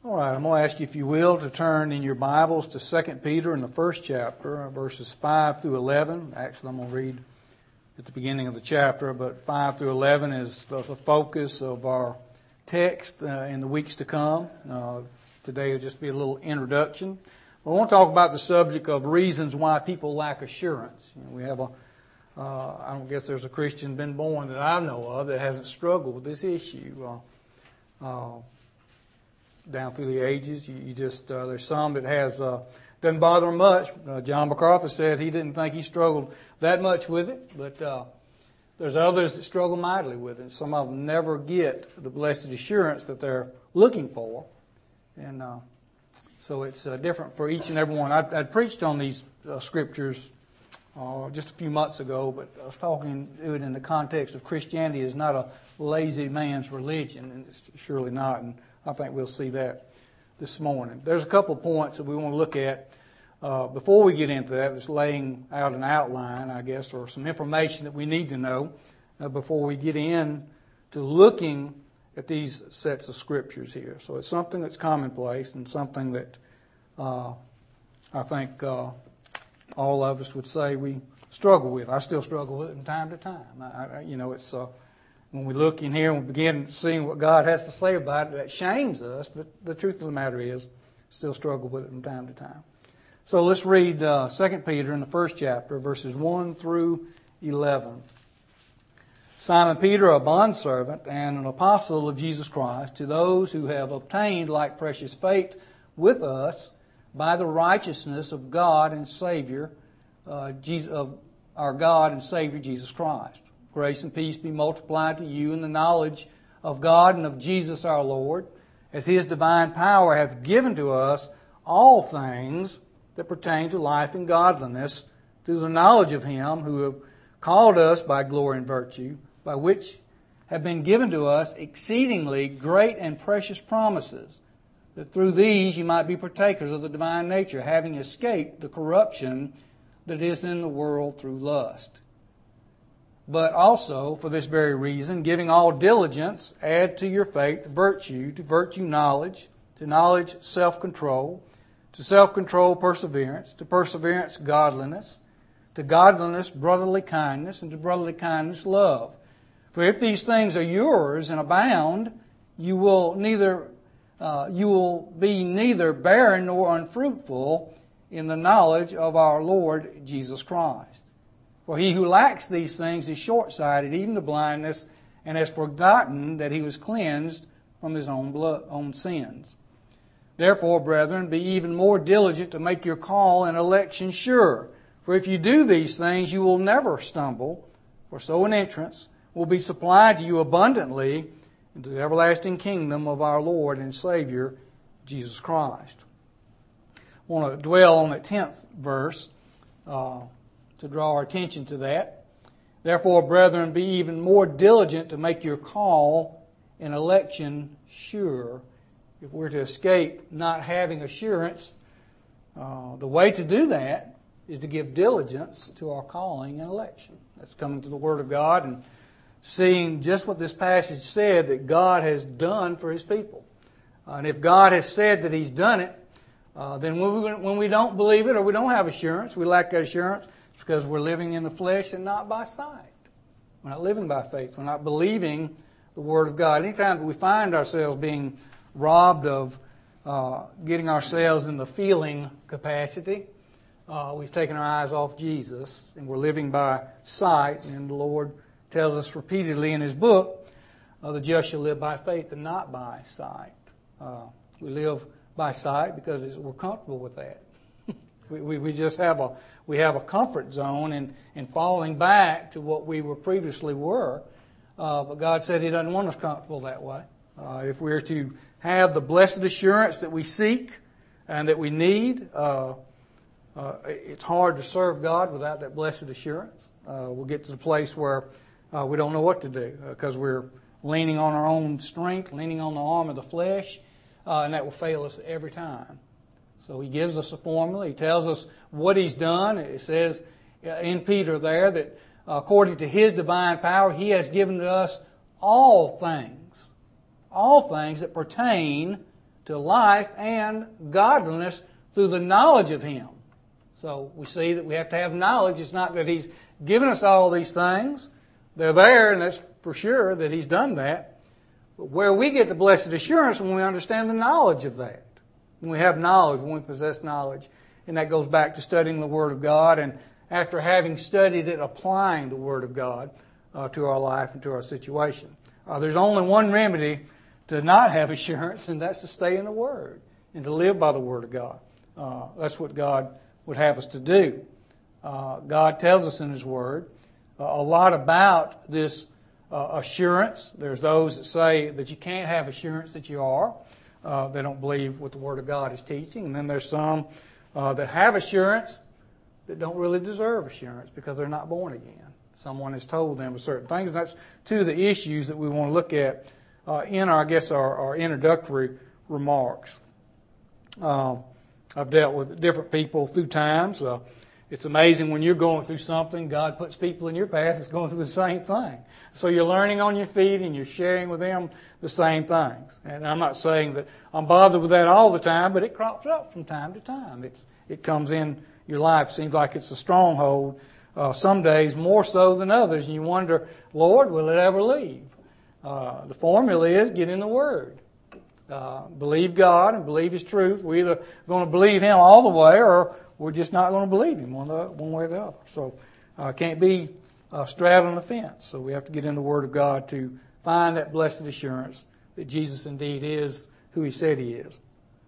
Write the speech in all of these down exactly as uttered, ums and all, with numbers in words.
All right, I'm going to ask you, if you will, to turn in your Bibles to Second Peter in the first chapter, verses five through eleven. Actually, I'm going to read at the beginning of the chapter, but five through eleven is the focus of our text uh, in the weeks to come. Uh, today will just be a little introduction. I want to talk about the subject of reasons why people lack assurance. You know, we have a, uh, I don't guess there's a Christian been born that I know of that hasn't struggled with this issue. Uh, uh, Down through the ages, you, you just uh, there's some that has uh, doesn't bother them much. Uh, John MacArthur said he didn't think he struggled that much with it, but uh, there's others that struggle mightily with it. Some of them never get the blessed assurance that they're looking for, and uh, so it's uh, different for each and every one. I I'd preached on these uh, scriptures uh, just a few months ago, but I was talking to it in the context of Christianity is not a lazy man's religion, and it's surely not. And I think we'll see that this morning. There's a couple of points that we want to look at uh, before we get into that. Just laying out an outline, I guess, or some information that we need to know uh, before we get in to looking at these sets of scriptures here. So it's something that's commonplace and something that uh, I think uh, all of us would say we struggle with. I still struggle with it from time to time. I, I, you know, it's... Uh, When we look in here and we begin seeing what God has to say about it, that shames us. But the truth of the matter is, still struggle with it from time to time. So let's read uh, Second Peter in the first chapter, verses one through eleven. Simon Peter, a bondservant and an apostle of Jesus Christ, to those who have obtained like precious faith with us by the righteousness of God and Savior, uh, Jesus, of our God and Savior Jesus Christ. Grace and peace be multiplied to you in the knowledge of God and of Jesus our Lord, as His divine power hath given to us all things that pertain to life and godliness, through the knowledge of Him who have called us by glory and virtue, by which have been given to us exceedingly great and precious promises, that through these you might be partakers of the divine nature, having escaped the corruption that is in the world through lust. But also, for this very reason, giving all diligence, add to your faith virtue, to virtue knowledge, to knowledge self-control, to self-control perseverance, to perseverance godliness, to godliness brotherly kindness, and to brotherly kindness love. For if these things are yours and abound, you will neither uh, you will be neither barren nor unfruitful in the knowledge of our Lord Jesus Christ. For he who lacks these things is short-sighted, even to blindness, and has forgotten that he was cleansed from his own blood, own sins. Therefore, brethren, be even more diligent to make your call and election sure. For if you do these things, you will never stumble, for so an entrance will be supplied to you abundantly into the everlasting kingdom of our Lord and Savior, Jesus Christ. I want to dwell on that tenth verse, uh, to draw our attention to that. Therefore, brethren, be even more diligent to make your call and election sure. If we're to escape not having assurance, uh, the way to do that is to give diligence to our calling and election. That's coming to the Word of God and seeing just what this passage said that God has done for His people. Uh, and if God has said that He's done it, uh, then when we, when we don't believe it or we don't have assurance, we lack that assurance, because we're living in the flesh and not by sight. We're not living by faith. We're not believing the Word of God. Anytime we find ourselves being robbed of uh, getting ourselves in the feeling capacity, uh, we've taken our eyes off Jesus and we're living by sight. And the Lord tells us repeatedly in His book, uh, the just shall live by faith and not by sight. Uh, we live by sight because we're comfortable with that. We, we, we just have a we have a comfort zone in, in falling back to what we were previously were. Uh, but God said He doesn't want us comfortable that way. Uh, if we're to have the blessed assurance that we seek and that we need, uh, uh, it's hard to serve God without that blessed assurance. Uh, we'll get to the place where uh, we don't know what to do because uh, we're leaning on our own strength, leaning on the arm of the flesh, uh, and that will fail us every time. So He gives us a formula. He tells us what He's done. It says in Peter there that according to His divine power, He has given to us all things, all things that pertain to life and godliness through the knowledge of Him. So we see that we have to have knowledge. It's not that He's given us all these things. They're there, and that's for sure that He's done that. But where we get the blessed assurance when we understand the knowledge of that. When we have knowledge, when we possess knowledge. And that goes back to studying the Word of God, and after having studied it, applying the Word of God uh, to our life and to our situation. Uh, there's only one remedy to not have assurance, and that's to stay in the Word and to live by the Word of God. Uh, that's what God would have us to do. Uh, God tells us in His Word uh, a lot about this uh, assurance. There's those that say that you can't have assurance that you are. Uh, they don't believe what the Word of God is teaching. And then there's some uh, that have assurance that don't really deserve assurance because they're not born again. Someone has told them certain things. And that's two of the issues that we want to look at uh, in, our, I guess, our, our introductory remarks. Um, I've dealt with different people through times. Uh, it's amazing when you're going through something, God puts people in your path that's going through the same thing. So you're learning on your feet and you're sharing with them the same things. And I'm not saying that I'm bothered with that all the time, but it crops up from time to time. It's, it comes in your life. Seems like it's a stronghold uh, some days more so than others. And you wonder, Lord, will it ever leave? Uh, the formula is get in the Word. Uh, believe God and believe His truth. We're either going to believe Him all the way or we're just not going to believe Him one, one way or the other. So uh, can't be uh, straddling the fence. So we have to get in the Word of God to find that blessed assurance that Jesus indeed is who He said He is.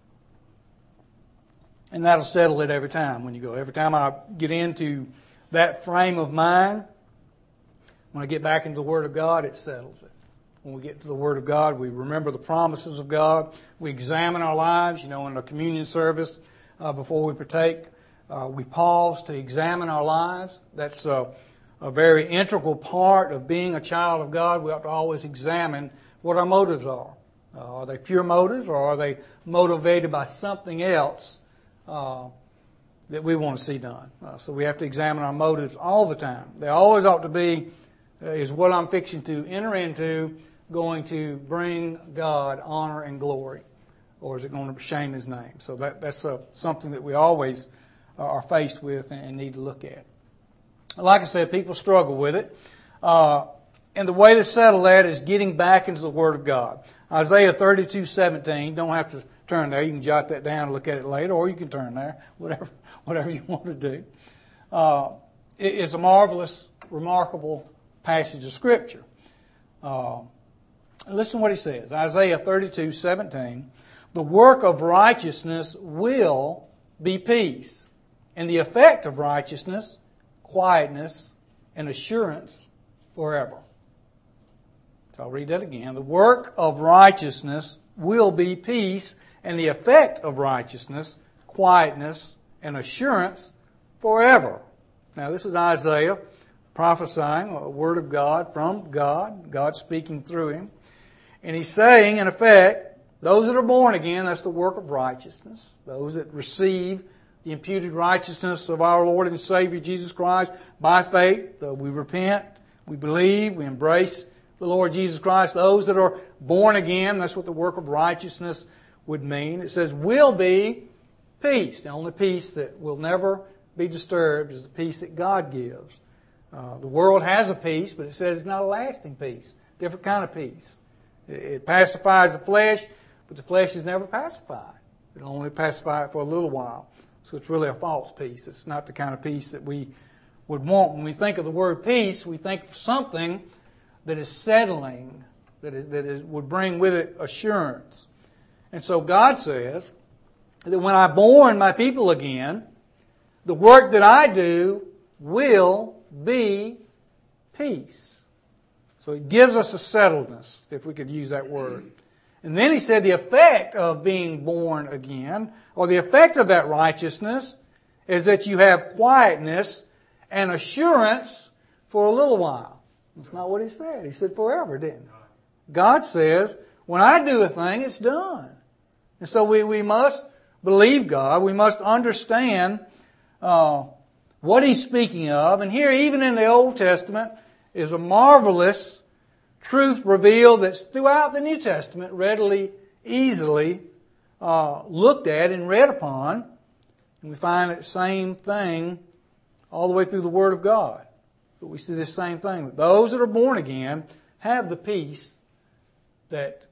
And that'll settle it every time when you go. Every time I get into that frame of mind, when I get back into the Word of God, it settles it. When we get to the Word of God, we remember the promises of God. We examine our lives. You know, in the communion service, uh, before we partake, uh, we pause to examine our lives. That's uh, a very integral part of being a child of God. We have to always examine what our motives are. Uh, are they pure motives, or are they motivated by something else uh, that we want to see done? Uh, so we have to examine our motives all the time. They always ought to be, uh, is what I'm fixing to enter into going to bring God honor and glory, or is it going to shame His name? So that, that's uh, something that we always uh, are faced with and, and need to look at. Like I said, people struggle with it. Uh, and the way to settle that is getting back into the Word of God. Isaiah thirty-two seventeen, don't have to turn there. You can jot that down and look at it later, or you can turn there, whatever whatever you want to do. Uh, it, it's a marvelous, remarkable passage of Scripture. Uh, Listen to what he says. Isaiah thirty-two seventeen. The work of righteousness will be peace, and the effect of righteousness, quietness, and assurance forever. So I'll read that again. The work of righteousness will be peace, and the effect of righteousness, quietness, and assurance forever. Now this is Isaiah prophesying a word of God from God, God speaking through him. And he's saying, in effect, those that are born again, that's the work of righteousness. Those that receive the imputed righteousness of our Lord and Savior Jesus Christ by faith. Uh, we repent, we believe, we embrace the Lord Jesus Christ. Those that are born again, that's what the work of righteousness would mean. It says, will be peace. The only peace that will never be disturbed is the peace that God gives. Uh, the world has a peace, but it says it's not a lasting peace. Different kind of peace. It pacifies the flesh, but the flesh is never pacified. It'll only pacify it for a little while. So it's really a false peace. It's not the kind of peace that we would want. When we think of the word peace, we think of something that is settling, that is that is would bring with it assurance. And so God says that when I born my people again, the work that I do will be peace. So it gives us a settledness, if we could use that word. And then he said the effect of being born again, or the effect of that righteousness, is that you have quietness and assurance for a little while. That's not what he said. He said forever, didn't he? God says, when I do a thing, it's done. And so we, we must believe God. We must understand uh, what He's speaking of. And here, even in the Old Testament, is a marvelous truth revealed that's throughout the New Testament, readily, easily uh, looked at and read upon. And we find that same thing all the way through the Word of God. But we see this same thing. That those that are born again have the peace that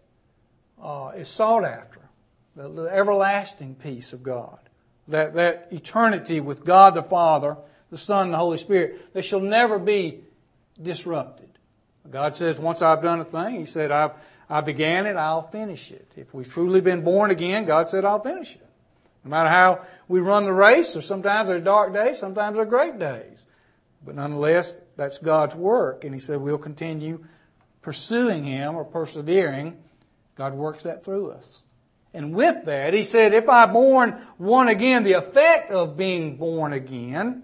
uh, is sought after. The, the everlasting peace of God. That, that eternity with God the Father, the Son, and the Holy Spirit, that shall never be disrupted. God says, once I've done a thing, He said, I've, I began it, I'll finish it. If we've truly been born again, God said, I'll finish it. No matter how we run the race, or sometimes there's dark days, sometimes there are great days. But nonetheless, that's God's work. And He said, we'll continue pursuing Him or persevering. God works that through us. And with that, He said, if I'm born one again, the effect of being born again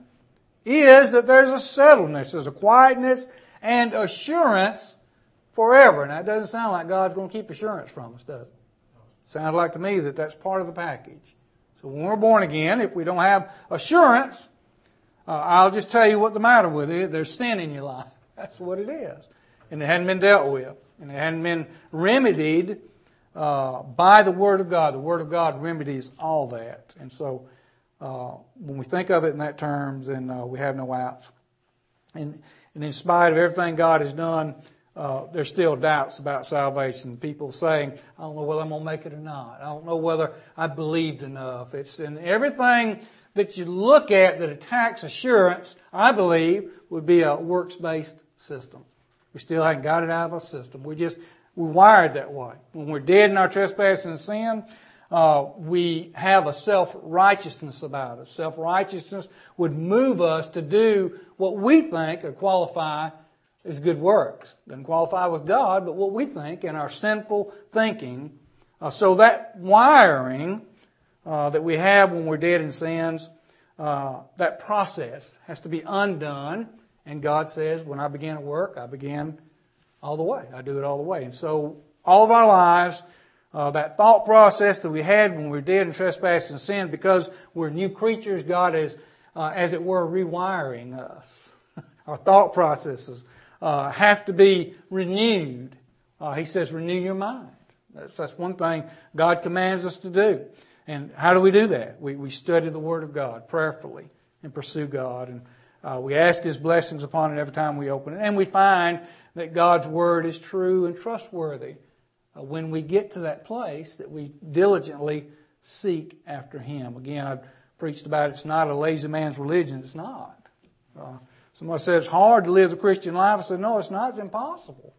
is that there's a settledness, there's a quietness and assurance forever. Now, it doesn't sound like God's going to keep assurance from us, does it? It sounds like to me that that's part of the package. So when we're born again, if we don't have assurance, uh, I'll just tell you what's the matter with it. There's sin in your life. That's what it is. And it hadn't been dealt with. And it hadn't been remedied uh, by the Word of God. The Word of God remedies all that. And so uh, when we think of it in that terms, then uh, we have no outs. And, and in spite of everything God has done, Uh, there's still doubts about salvation. People saying, I don't know whether I'm going to make it or not. I don't know whether I believed enough. It's in everything that you look at that attacks assurance, I believe, would be a works-based system. We still haven't got it out of our system. We just, we're wired that way. When we're dead in our trespass and sin, uh, we have a self-righteousness about us. Self-righteousness would move us to do what we think or qualify is good works. Doesn't qualify with God, but what we think in our sinful thinking. Uh, so that wiring uh, that we have when we're dead in sins, uh, that process has to be undone. And God says, when I begin at work, I begin all the way. I do it all the way. And so all of our lives, uh, that thought process that we had when we were dead in trespass and sin, because we're new creatures, God is, uh, as it were, rewiring us. Our thought processes Uh, have to be renewed. Uh, he says, renew your mind. That's, that's one thing God commands us to do. And how do we do that? We, we study the Word of God prayerfully and pursue God. And uh, we ask His blessings upon it every time we open it. And we find that God's Word is true and trustworthy uh, when we get to that place that we diligently seek after Him. Again, I've preached about it. It's not a lazy man's religion. It's not. Uh, Somebody said it's hard to live the Christian life. I said, no, it's not. It's impossible.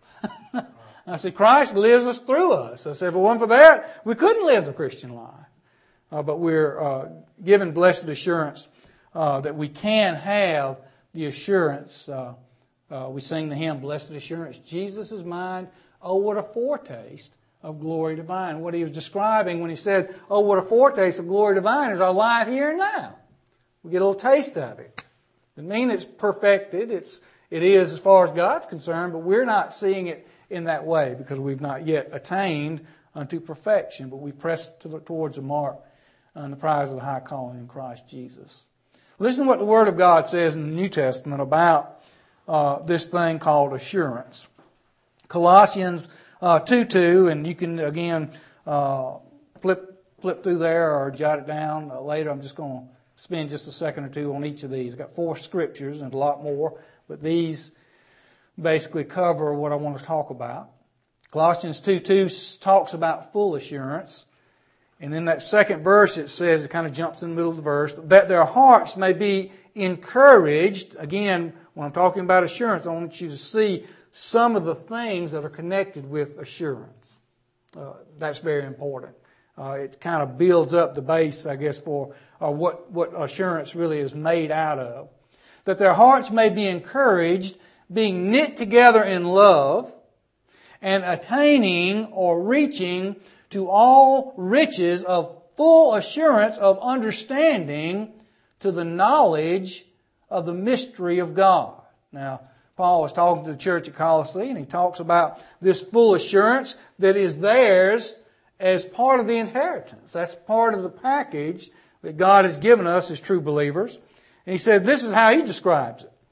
I said, Christ lives us through us. I said, if it wasn't for that, we couldn't live the Christian life. Uh, but we're uh, given blessed assurance uh, that we can have the assurance. Uh, uh, we sing the hymn, Blessed Assurance. Jesus is mine. Oh, what a foretaste of glory divine. What he was describing when he said, oh, what a foretaste of glory divine is our life here and now. We get a little taste of it. Doesn't mean it's perfected. It's, it is as far as God's concerned, but we're not seeing it in that way because we've not yet attained unto perfection, but we press to the, towards the mark and the prize of the high calling in Christ Jesus. Listen to what the Word of God says in the New Testament about uh, this thing called assurance. Colossians uh, two two, and you can again uh, flip flip through there or jot it down uh, later. I'm just going to spend just a second or two on each of these. I've got four scriptures and a lot more, but these basically cover what I want to talk about. Colossians two two talks about full assurance. And in that second verse it says, it kind of jumps in the middle of the verse, that their hearts may be encouraged. Again, when I'm talking about assurance, I want you to see some of the things that are connected with assurance. Uh, that's very important. Uh, it kind of builds up the base, I guess, for uh, what, what assurance really is made out of. That their hearts may be encouraged, being knit together in love, and attaining or reaching to all riches of full assurance of understanding to the knowledge of the mystery of God. Now, Paul was talking to the church at Colossae, and he talks about this full assurance that is theirs as part of the inheritance. That's part of the package that God has given us as true believers. And he said this is how he describes it.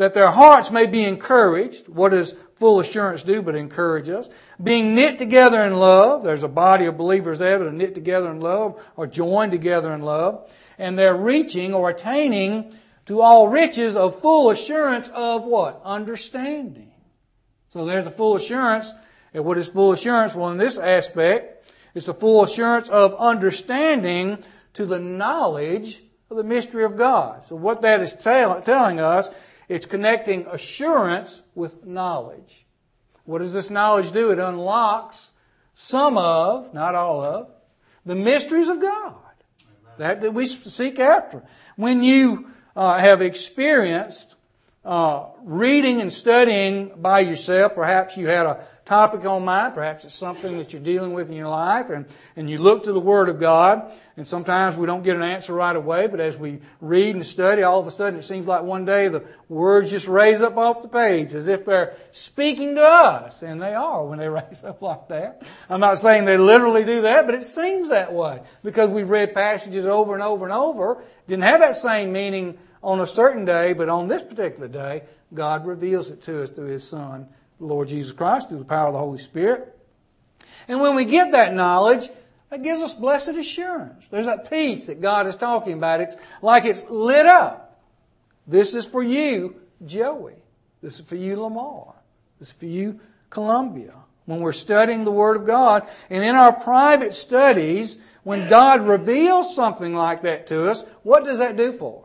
that their hearts may be encouraged. What does full assurance do but encourage us? Being knit together in love. There's a body of believers there that are knit together in love or joined together in love. And they're reaching or attaining to all riches of full assurance of what? Understanding. So there's the full assurance. And what is full assurance? Well, in this aspect, it's the full assurance of understanding to the knowledge of the mystery of God. So what that is tell, telling us, it's connecting assurance with knowledge. What does this knowledge do? It unlocks some of, not all of, the mysteries of God. That, that we seek after. When you uh, have experienced uh, reading and studying by yourself, perhaps you had a topic on mind, perhaps it's something that you're dealing with in your life, and, and you look to the Word of God, and sometimes we don't get an answer right away, but as we read and study, all of a sudden it seems like one day the words just raise up off the page as if they're speaking to us, and they are when they raise up like that. I'm not saying they literally do that, but it seems that way because we've read passages over and over and over. Didn't have that same meaning on a certain day, but on this particular day, God reveals it to us through His Son, the Lord Jesus Christ, through the power of the Holy Spirit. And when we get that knowledge, that gives us blessed assurance. There's that peace that God is talking about. It's like it's lit up. This is for you, Joey. This is for you, Lamar. This is for you, Columbia. When we're studying the Word of God, and in our private studies, when God reveals something like that to us, what does that do for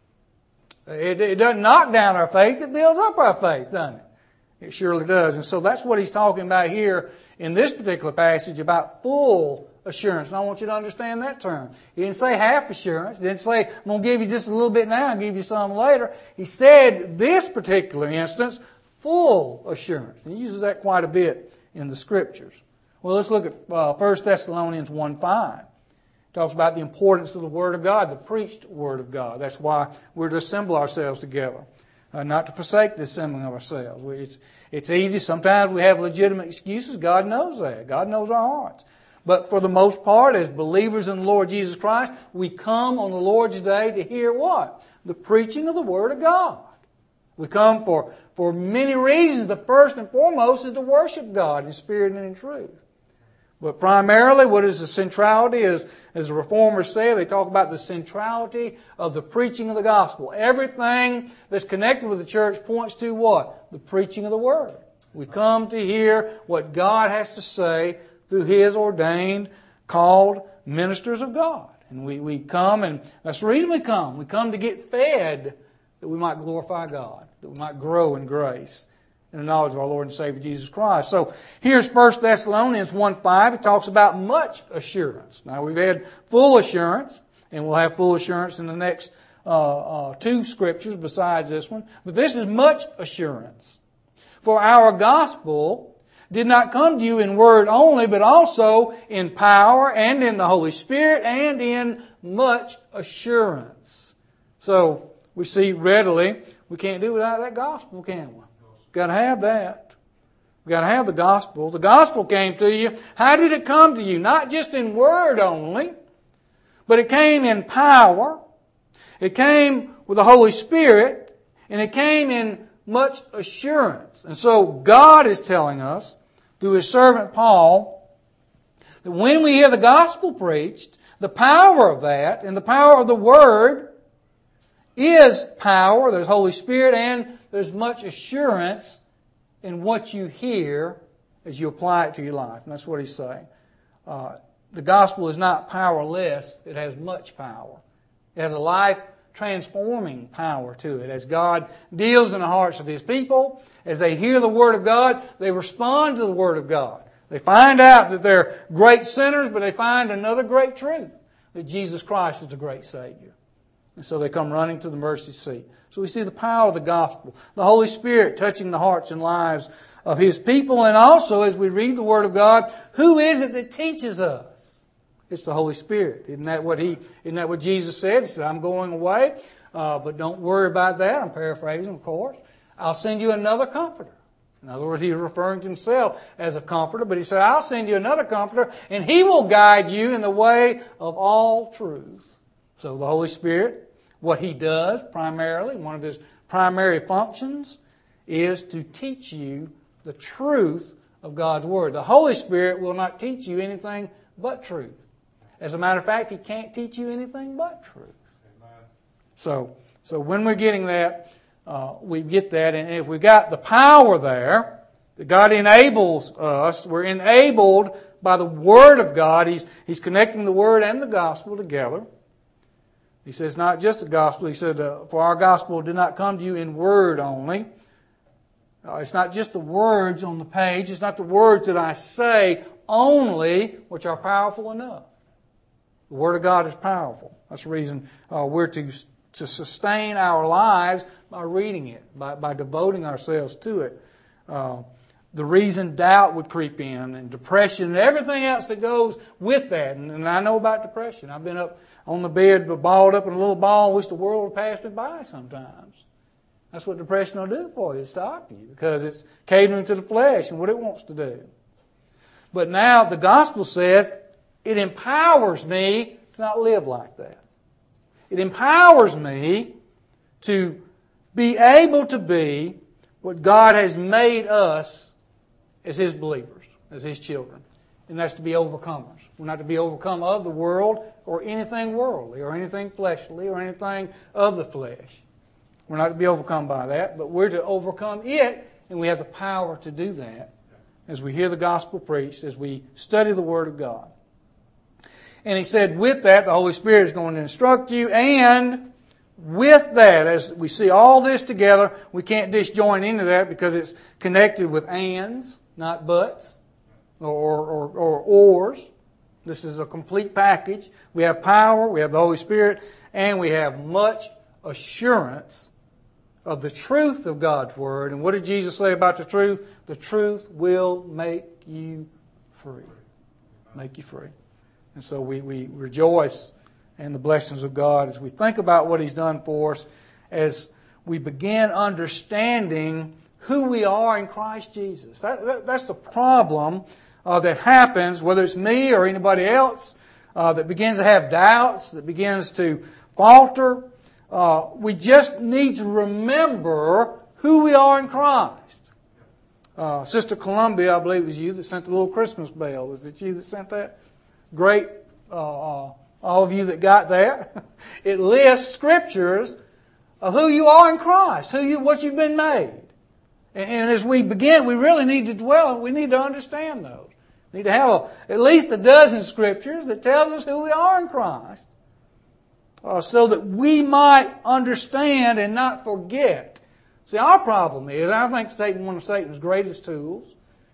us? It, it doesn't knock down our faith. It builds up our faith, doesn't it? It surely does. And so that's what he's talking about here in this particular passage about full assurance. And I want you to understand that term. He didn't say half assurance. He didn't say, I'm going to give you just a little bit now and give you some later. He said this particular instance, full assurance. And he uses that quite a bit in the Scriptures. Well, let's look at uh, First Thessalonians one five. It talks about the importance of the Word of God, the preached Word of God. That's why we're to assemble ourselves together. Uh, not to forsake the assembling of ourselves. It's, it's easy. Sometimes we have legitimate excuses. God knows that. God knows our hearts. But for the most part, as believers in the Lord Jesus Christ, we come on the Lord's Day to hear what? The preaching of the Word of God. We come for, for many reasons. The first and foremost is to worship God in spirit and in truth. But primarily, what is the centrality? As, as the Reformers say, they talk about the centrality of the preaching of the gospel. Everything that's connected with the church points to what? The preaching of the Word. We come to hear what God has to say through His ordained, called ministers of God. And we, we come, and that's the reason we come. We come to get fed that we might glorify God, that we might grow in grace in the knowledge of our Lord and Savior Jesus Christ. So here's First Thessalonians one five. It talks about much assurance. Now we've had full assurance, and we'll have full assurance in the next uh, uh, two scriptures besides this one. But this is much assurance. For our gospel did not come to you in word only, but also in power and in the Holy Spirit and in much assurance. So we see readily we can't do without that gospel, can we? Got to have that. We've got to have the gospel. The gospel came to you. How did it come to you? Not just in word only, but it came in power. It came with the Holy Spirit, and it came in much assurance. And so God is telling us through His servant Paul that when we hear the gospel preached, the power of that and the power of the Word is power. There's Holy Spirit and there's much assurance in what you hear as you apply it to your life. And that's what he's saying. Uh, the gospel is not powerless. It has much power. It has a life-transforming power to it. As God deals in the hearts of His people, as they hear the Word of God, they respond to the Word of God. They find out that they're great sinners, but they find another great truth, that Jesus Christ is the great Savior. And so they come running to the mercy seat. So we see the power of the gospel, the Holy Spirit touching the hearts and lives of His people. And also, as we read the Word of God, who is it that teaches us? It's the Holy Spirit. Isn't that what He? Isn't that what Jesus said? He said, I'm going away, uh, but don't worry about that. I'm paraphrasing, of course. I'll send you another comforter. In other words, He was referring to Himself as a comforter, but He said, I'll send you another comforter, and He will guide you in the way of all truth. So the Holy Spirit, what He does primarily, one of His primary functions is to teach you the truth of God's Word. The Holy Spirit will not teach you anything but truth. As a matter of fact, He can't teach you anything but truth. Amen. So, so when we're getting that, uh, we get that. And if we got the power there, that God enables us, we're enabled by the Word of God. He's, he's connecting the Word and the Gospel together. He says not just the Gospel. He said, uh, for our Gospel did not come to you in word only. Uh, it's not just the words on the page. It's not the words that I say only, which are powerful enough. The Word of God is powerful. That's the reason uh, we're to, to sustain our lives by reading it, by, by devoting ourselves to it. Uh, the reason doubt would creep in, and depression, and everything else that goes with that. And, and I know about depression. I've been up on the bed, balled up in a little ball, wish the world would pass me by sometimes. That's what depression will do for you, stop you, because it's catering to the flesh and what it wants to do. But now the gospel says it empowers me to not live like that. It empowers me to be able to be what God has made us as His believers, as His children. And that's to be overcomers. We're not to be overcome of the world or anything worldly or anything fleshly or anything of the flesh. We're not to be overcome by that, but we're to overcome it, and we have the power to do that as we hear the gospel preached, as we study the Word of God. And he said with that, the Holy Spirit is going to instruct you, and with that, as we see all this together, we can't disjoin into that because it's connected with ands, not buts, or, or, or ors. This is a complete package. We have power, we have the Holy Spirit, and we have much assurance of the truth of God's Word. And what did Jesus say about the truth? The truth will make you free. Make you free. And so we, we rejoice in the blessings of God as we think about what He's done for us, as we begin understanding who we are in Christ Jesus. That, that, that's the problem uh, that happens, whether it's me or anybody else, uh, that begins to have doubts, that begins to falter. Uh, we just need to remember who we are in Christ. Uh, Sister Columbia, I believe it was you that sent the little Christmas bell. Was it you that sent that? Great, uh, uh, all of you that got that. It lists scriptures of who you are in Christ, who you, what you've been made. And, and as we begin, we really need to dwell, we need to understand those. We need to have a, at least a dozen scriptures that tells us who we are in Christ. Uh, so that we might understand and not forget. See, our problem is, I think Satan, one of Satan's greatest tools,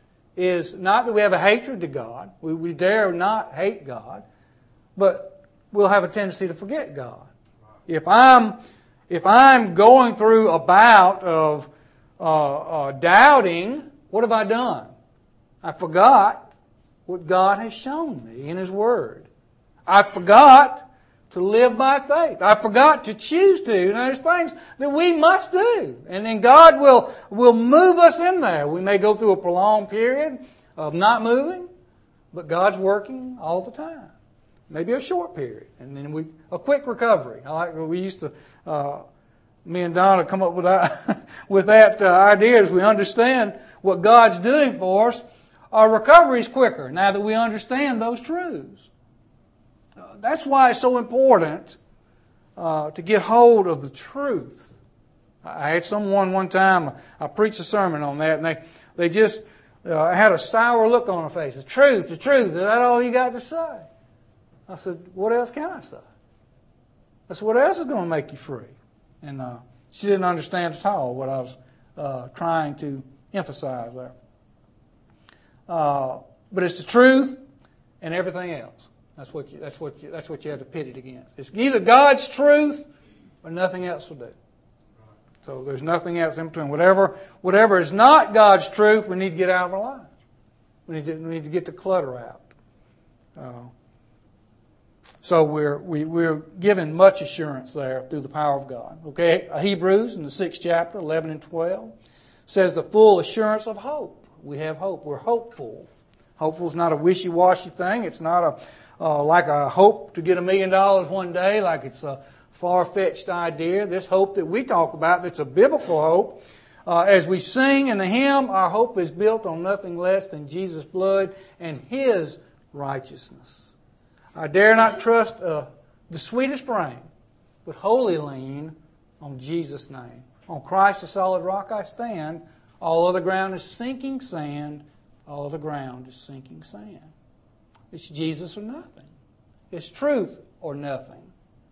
is not that we have a hatred to God. We, we dare not hate God, but we'll have a tendency to forget God. If I'm, if I'm going through a bout of uh, uh, doubting, what have I done? I forgot what God has shown me in His Word. I forgot to live by faith. I forgot to choose to. And there's things that we must do. And then God will, will move us in there. We may go through a prolonged period of not moving, but God's working all the time. Maybe a short period. And then we a quick recovery. I like we used to, uh, me and Donna come up with that, with that uh, idea as we understand what God's doing for us. Our recovery is quicker now that we understand those truths. That's why it's so important uh, to get hold of the truth. I had someone one time, I preached a sermon on that, and they, they just uh, had a sour look on their face. The truth, the truth, is that all you got to say? I said, what else can I say? I said, what else is going to make you free? And uh, she didn't understand at all what I was uh, trying to emphasize there. Uh, but it's the truth and everything else. That's what you, that's what you, that's what you have to pit it against. It's either God's truth or nothing else will do. So there's nothing else in between. Whatever, whatever is not God's truth, we need to get out of our lives. We need to, we need to get the clutter out. Uh, so we're we, we're given much assurance there through the power of God. Okay, Hebrews in the sixth chapter, eleven and twelve, says the full assurance of hope. We have hope. We're hopeful. Hopeful is not a wishy-washy thing. It's not a Uh, like I hope to get a million dollars one day, like it's a far-fetched idea. This hope that we talk about, that's a biblical hope. Uh, as we sing in the hymn, our hope is built on nothing less than Jesus' blood and His righteousness. I dare not trust uh, the sweetest frame, but wholly lean on Jesus' name. On Christ the solid rock I stand. All other ground is sinking sand. All other ground is sinking sand. It's Jesus or nothing. It's truth or nothing.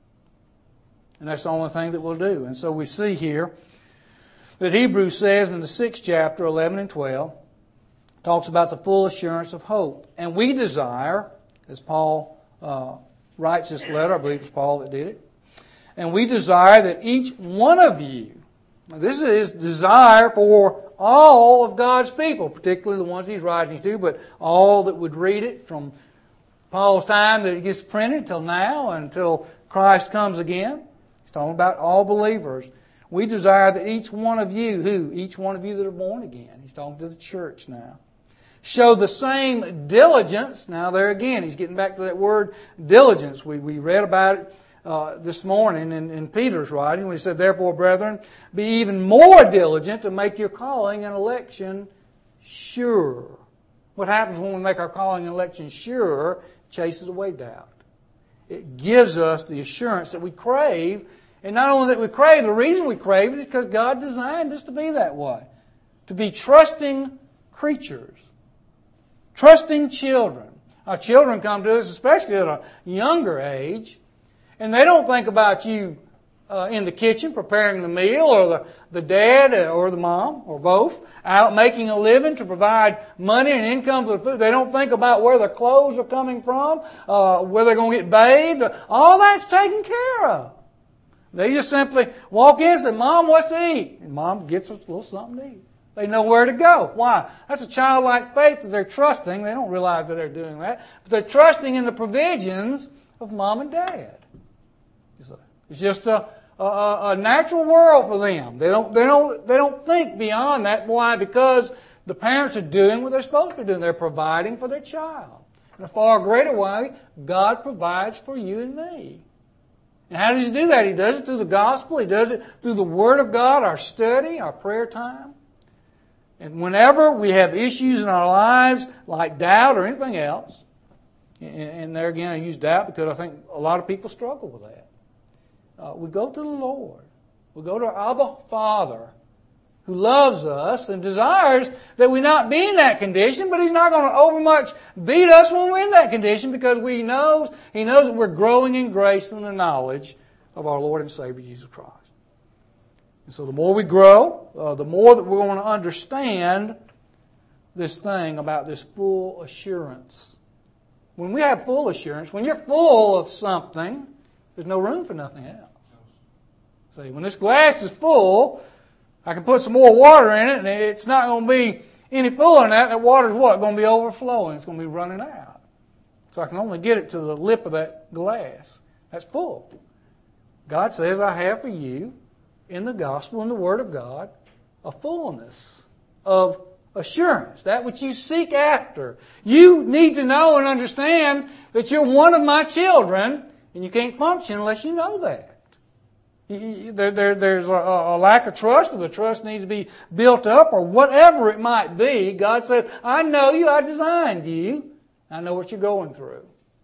And that's the only thing that we'll do. And so we see here that Hebrews says in the sixth chapter, eleven and twelve, talks about the full assurance of hope. And we desire, as Paul uh, writes this letter, I believe it's Paul that did it, and we desire that each one of you, now this is his desire for all of God's people, particularly the ones he's writing to, but all that would read it from Paul's time that it gets printed till now, until Christ comes again. He's talking about all believers. We desire that each one of you, who? Each one of you that are born again. He's talking to the church now. Show the same diligence. Now there again, he's getting back to that word diligence. We, we read about it uh, this morning in, in Peter's writing when he said, therefore, brethren, be even more diligent to make your calling and election sure. What happens when we make our calling and election sure? It chases away doubt. It gives us the assurance that we crave. And not only that we crave, the reason we crave it is because God designed us to be that way. To be trusting creatures. Trusting children. Our children come to us, especially at a younger age, and they don't think about you uh, in the kitchen preparing the meal, or the, the dad or the mom, or both, out making a living to provide money and income for the food. They don't think about where their clothes are coming from, uh, where they're going to get bathed. All that's taken care of. They just simply walk in and say, Mom, what's to eat? And Mom gets a little something to eat. They know where to go. Why? That's a childlike faith that they're trusting. They don't realize that they're doing that. But they're trusting in the provisions of Mom and Dad. It's just a, a, a natural world for them. They don't, they don't, they don't think beyond that. Why? Because the parents are doing what they're supposed to be doing. They're providing for their child. In a far greater way, God provides for you and me. And how does He do that? He does it through the gospel. He does it through the Word of God, our study, our prayer time. And whenever we have issues in our lives, like doubt or anything else, and there again I use doubt because I think a lot of people struggle with that. Uh, we go to the Lord. We go to our Abba Father, who loves us and desires that we not be in that condition, but He's not going to overmuch beat us when we're in that condition, because we knows, He knows that we're growing in grace and the knowledge of our Lord and Savior Jesus Christ. And so the more we grow, uh, the more that we're going to understand this thing about this full assurance. When we have full assurance, when you're full of something, there's no room for nothing else. See, when this glass is full, I can put some more water in it, and it's not going to be any fuller than that. That water's what? Going to be overflowing. It's going to be running out. So I can only get it to the lip of that glass. That's full. God says, I have for you, in the gospel, in the Word of God, a fullness of assurance, that which you seek after. You need to know and understand that you're one of my children, and you can't function unless you know that. There, there, there's a, a lack of trust, or the trust needs to be built up, or whatever it might be. God says, I know you, I designed you, I know what you're going through.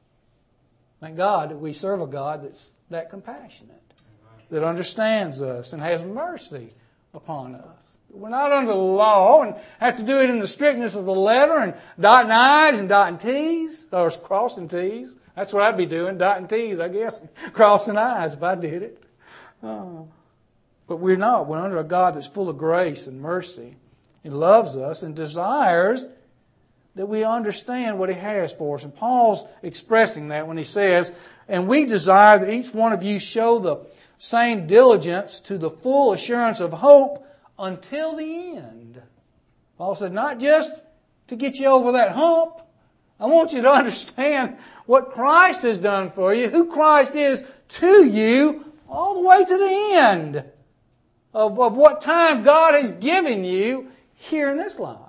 Thank God that we serve a God that's that compassionate, that understands us and has mercy upon us. We're not under the law and have to do it in the strictness of the letter and dotting I's and dotting T's, or crossing T's. That's what I'd be doing, dotting T's, I guess, crossing I's if I did it. Oh. But we're not. We're under a God that's full of grace and mercy. He loves us and desires that we understand what He has for us. And Paul's expressing that when he says, and we desire that each one of you show the same diligence to the full assurance of hope until the end. Paul said, not just to get you over that hump. I want you to understand what Christ has done for you, who Christ is to you, all the way to the end of, of what time God has given you here in this life.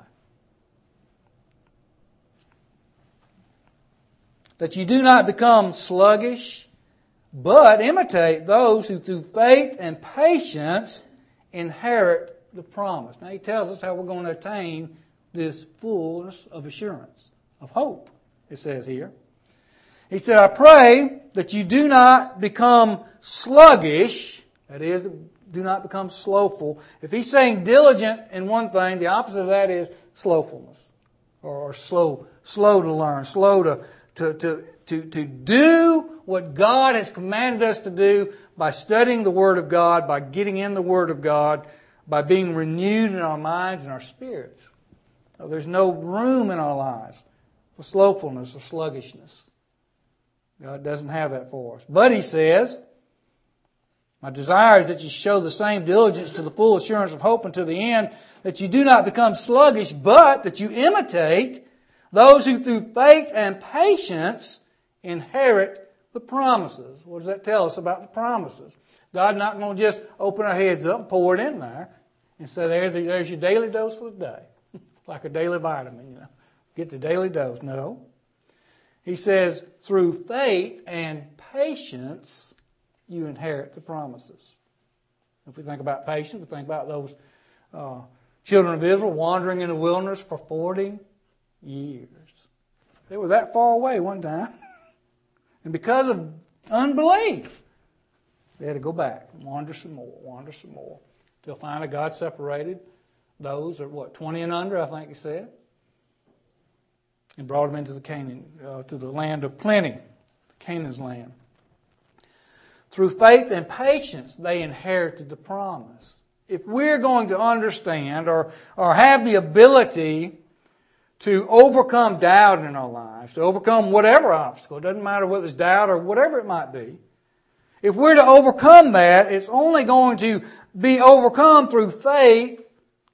That you do not become sluggish, but imitate those who through faith and patience inherit the promise. Now he tells us how we're going to attain this fullness of assurance, of hope, it says here. He said, I pray that you do not become sluggish, that is, do not become slowful. If he's saying diligent in one thing, the opposite of that is slowfulness, or, or slow, slow to learn, slow to, to, to, to, to do what God has commanded us to do by studying the Word of God, by getting in the Word of God, by being renewed in our minds and our spirits. So there's no room in our lives for slowfulness or sluggishness. God doesn't have that for us. But he says, my desire is that you show the same diligence to the full assurance of hope until the end, that you do not become sluggish, but that you imitate those who through faith and patience inherit the promises. What does that tell us about the promises? God's not going to just open our heads up and pour it in there and say, there, there's your daily dose for the day. Like a daily vitamin, you know. Get the daily dose. No. He says, through faith and patience, you inherit the promises. If we think about patience, we think about those uh, children of Israel wandering in the wilderness for forty years. They were that far away one time. And because of unbelief, they had to go back and wander some more, wander some more. Till finally God separated those, or what, twenty and under, I think he said, and brought them into the Canaan, uh, to the land of plenty, Canaan's land. Through faith and patience, they inherited the promise. If we're going to understand or, or have the ability to overcome doubt in our lives, to overcome whatever obstacle, it doesn't matter whether it's doubt or whatever it might be, if we're to overcome that, it's only going to be overcome through faith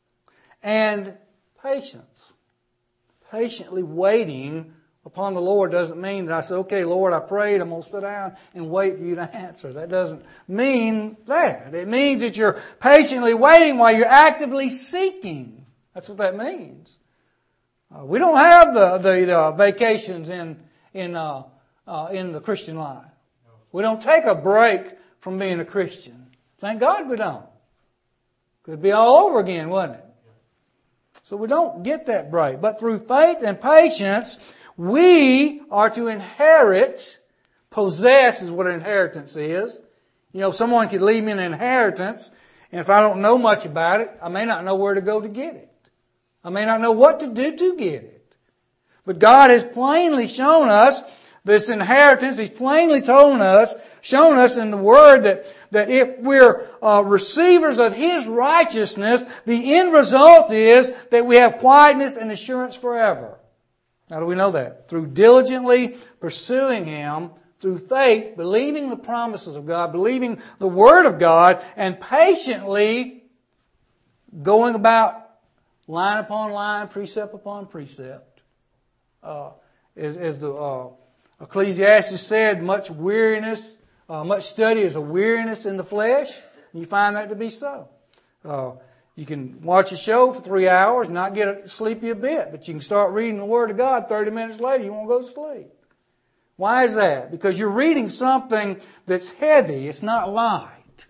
and patience. Patiently waiting upon the Lord doesn't mean that I say, okay, Lord, I prayed, I'm going to sit down and wait for you to answer. That doesn't mean that. It means that you're patiently waiting while you're actively seeking. That's what that means. Uh, we don't have the, the, the vacations in, in, uh, uh, in the Christian life. We don't take a break from being a Christian. Thank God we don't. Could be all over again, wouldn't it? So we don't get that break. But through faith and patience, we are to inherit, possess is what an inheritance is. You know, someone could leave me an inheritance, and if I don't know much about it, I may not know where to go to get it. I may not know what to do to get it. But God has plainly shown us this inheritance. He's plainly told us, shown us in the Word that, that if we're uh, receivers of His righteousness, the end result is that we have quietness and assurance forever. How do we know that? Through diligently pursuing Him, through faith, believing the promises of God, believing the Word of God, and patiently going about line upon line, precept upon precept. Uh, as, as the uh, Ecclesiastes said, much weariness, uh, much study is a weariness in the flesh. And you find that to be so. Uh, you can watch a show for three hours and not get sleepy a bit, but you can start reading the Word of God thirty minutes later, you won't go to sleep. Why is that? Because you're reading something that's heavy. It's not light.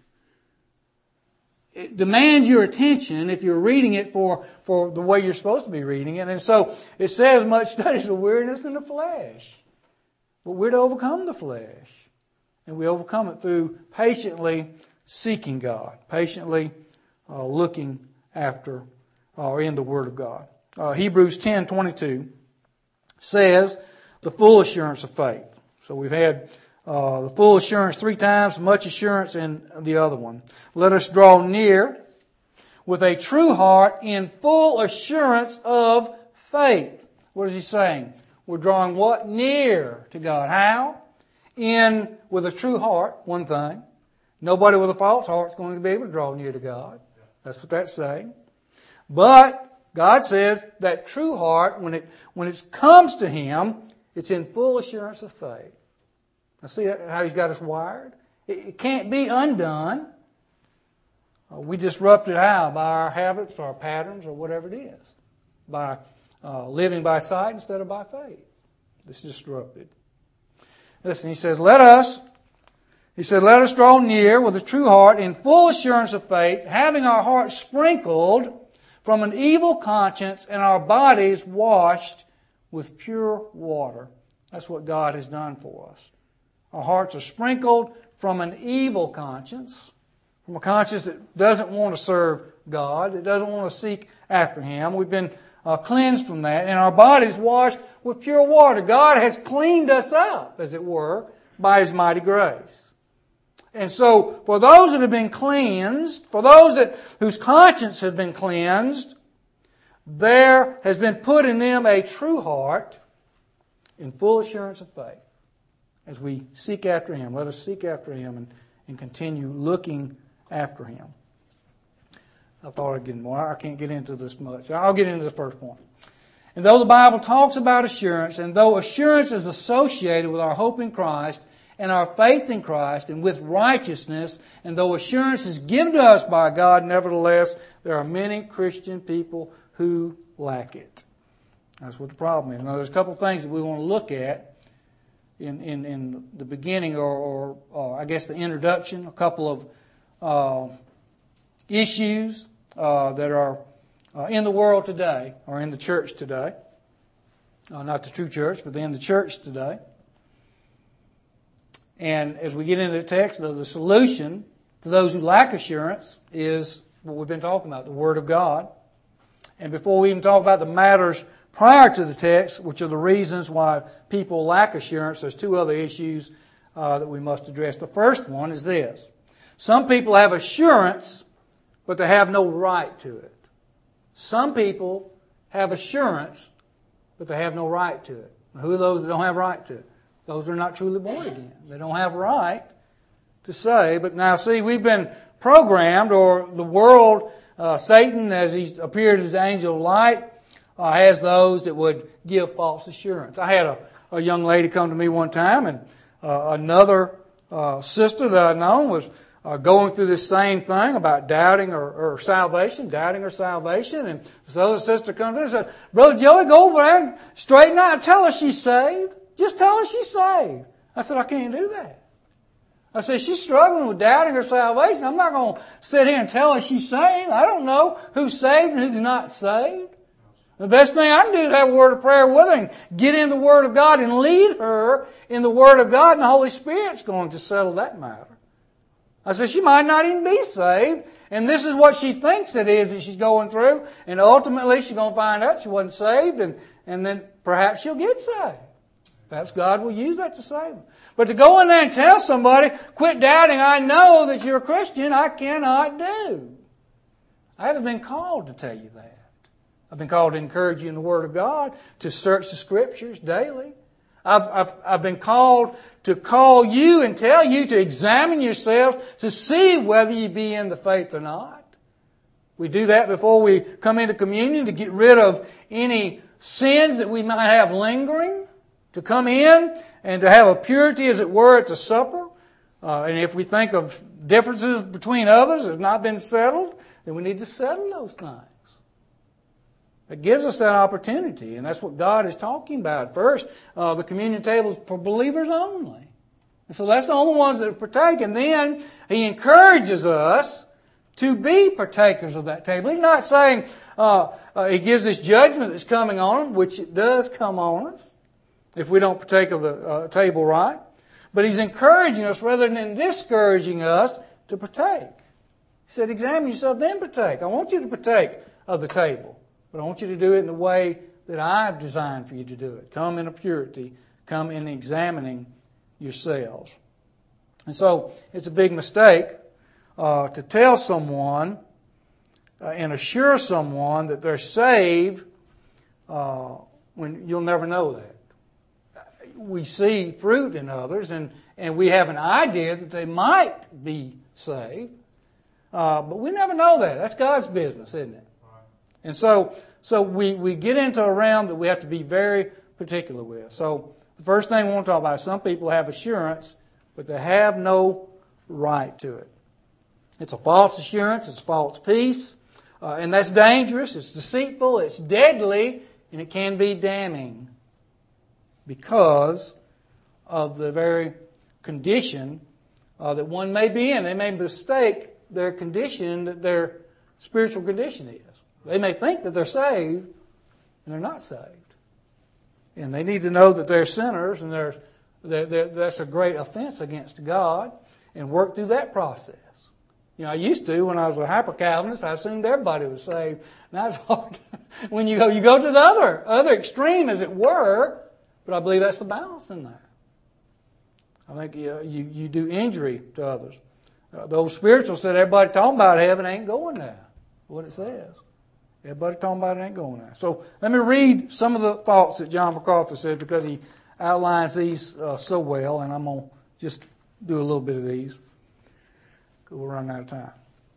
It demands your attention if you're reading it for, for the way you're supposed to be reading it. And so it says much study is a weariness in the flesh. But we're to overcome the flesh. And we overcome it through patiently seeking God. Patiently uh, looking after or uh, in the Word of God. Uh, Hebrews ten twenty-two says the full assurance of faith. So we've had uh, the full assurance three times, much assurance in the other one. Let us draw near with a true heart in full assurance of faith. What is he saying? We're drawing what? Near to God. How? In with a true heart, one thing. Nobody with a false heart is going to be able to draw near to God. That's what that's saying. But God says that true heart, when it when it comes to Him, it's in full assurance of faith. Now see how He's got us wired? It, it can't be undone. Uh, we disrupt it how? By our habits, our patterns, or whatever it is. By uh, living by sight instead of by faith. It's disrupted. Listen, He says, let us He said, let us draw near with a true heart in full assurance of faith, having our hearts sprinkled from an evil conscience and our bodies washed with pure water. That's what God has done for us. Our hearts are sprinkled from an evil conscience, from a conscience that doesn't want to serve God, that doesn't want to seek after Him. We've been uh, cleansed from that, and our bodies washed with pure water. God has cleaned us up, as it were, by His mighty grace. And so, for those that have been cleansed, for those that whose conscience has been cleansed, there has been put in them a true heart in full assurance of faith. As we seek after Him, let us seek after Him and, and continue looking after Him. I thought I'd get more. I can't get into this much. I'll get into the first point. And though the Bible talks about assurance, and though assurance is associated with our hope in Christ and our faith in Christ and with righteousness, and though assurance is given to us by God, nevertheless, there are many Christian people who lack it. That's what the problem is. Now, there's a couple of things that we want to look at in, in, in the beginning, or, or, or I guess the introduction, a couple of uh, issues uh, that are uh, in the world today, or in the church today. Uh, not the true church, but in the church today. And as we get into the text, the solution to those who lack assurance is what we've been talking about, the Word of God. And before we even talk about the matters prior to the text, which are the reasons why people lack assurance, there's two other issues uh, that we must address. The first one is this. Some people have assurance, but they have no right to it. Some people have assurance, but they have no right to it. Who are those that don't have right to it? Those that are not truly born again. They don't have right to say. But now see, we've been programmed, or the world, uh, Satan, as he appeared as the angel of light, uh, has those that would give false assurance. I had a, a young lady come to me one time, and uh, another uh, sister that I'd known was uh, going through this same thing about doubting her, her salvation, doubting her salvation. And this other sister comes in and said, Brother Joey, go over there and straighten out and tell her she's saved. Just tell her she's saved. I said, I can't do that. I said, she's struggling with doubting her salvation. I'm not going to sit here and tell her she's saved. I don't know who's saved and who's not saved. The best thing I can do is have a word of prayer with her and get in the Word of God and lead her in the Word of God, and the Holy Spirit's going to settle that matter. I said, she might not even be saved, and this is what she thinks it is that she's going through, and ultimately she's going to find out she wasn't saved, and, and then perhaps she'll get saved. Perhaps God will use that to save them. But to go in there and tell somebody, quit doubting, I know that you're a Christian, I cannot do. I haven't been called to tell you that. I've been called to encourage you in the Word of God, to search the Scriptures daily. I've, I've, I've been called to call you and tell you to examine yourselves to see whether you be in the faith or not. We do that before we come into communion to get rid of any sins that we might have lingering. To come in and to have a purity, as it were, at the supper. Uh, and if we think of differences between others that have not been settled, then we need to settle those things. It gives us that opportunity, and that's what God is talking about. First, uh, the communion table is for believers only. And so that's the only ones that partake. And then He encourages us to be partakers of that table. He's not saying uh, uh, He gives this judgment that's coming on them, which it does come on us if we don't partake of the uh, table right. But He's encouraging us rather than discouraging us to partake. He said, examine yourself, then partake. I want you to partake of the table, but I want you to do it in the way that I've designed for you to do it. Come in a purity. Come in examining yourselves. And so it's a big mistake uh, to tell someone uh, and assure someone that they're saved uh, when you'll never know that. We see fruit in others, and, and we have an idea that they might be saved. Uh, but we never know that. That's God's business, isn't it? Right. And so so we, we get into a realm that we have to be very particular with. So the first thing we want to talk about is some people have assurance, but they have no right to it. It's a false assurance. It's a false peace. Uh, and that's dangerous. It's deceitful. It's deadly. And it can be damning, because of the very condition uh, that one may be in. They may mistake their condition, that their spiritual condition is. They may think that they're saved, and they're not saved. And they need to know that they're sinners, and they're, they're, they're, that's a great offense against God, and work through that process. You know, I used to, when I was a hyper-Calvinist, I assumed everybody was saved. Now it's hard. When you go, you go to the other, other extreme, as it were, but I believe that's the balance in there. I think you, you, you do injury to others. Uh, the old spiritual said everybody talking about heaven ain't going there. What it says. Everybody talking about it ain't going there. So let me read some of the thoughts that John MacArthur said, because he outlines these uh, so well, and I'm going to just do a little bit of these, because we're running out of time.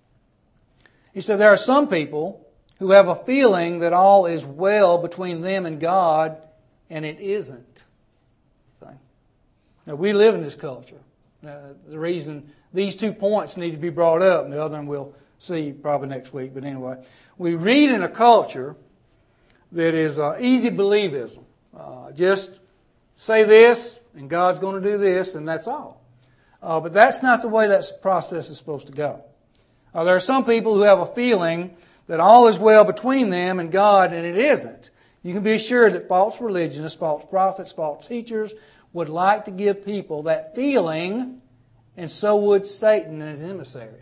He said, there are some people who have a feeling that all is well between them and God, and it isn't. See? Now, we live in this culture. Uh, the reason these two points need to be brought up, and the other one we'll see probably next week, but anyway. We read in a culture that is uh, easy believism. Uh, just say this, and God's going to do this, and that's all. Uh, but that's not the way that process is supposed to go. Uh, there are some people who have a feeling that all is well between them and God, and it isn't. You can be assured that false religionists, false prophets, false teachers would like to give people that feeling, and so would Satan and his emissaries.